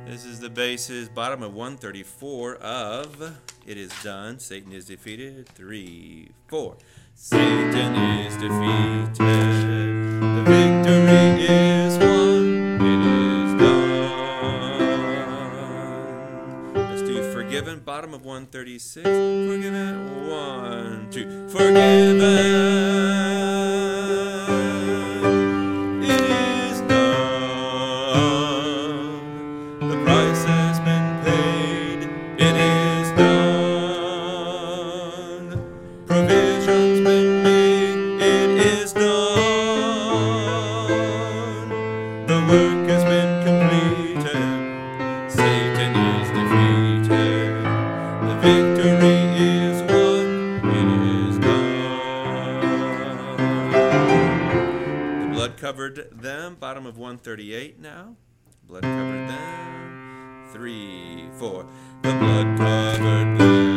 This is the bases, bottom of 134 of It Is Done. Satan is defeated. 3, 4. Satan is defeated. The victory is won. It is done. Let's do Forgiven, bottom of 136. Forgiven. 1, 2. Forgiven. Provision's been made, it is done. The work has been completed, Satan is defeated. The victory is won, it is done. The blood covered them, bottom of 138 now. Blood covered them, 3, 4. The blood covered them.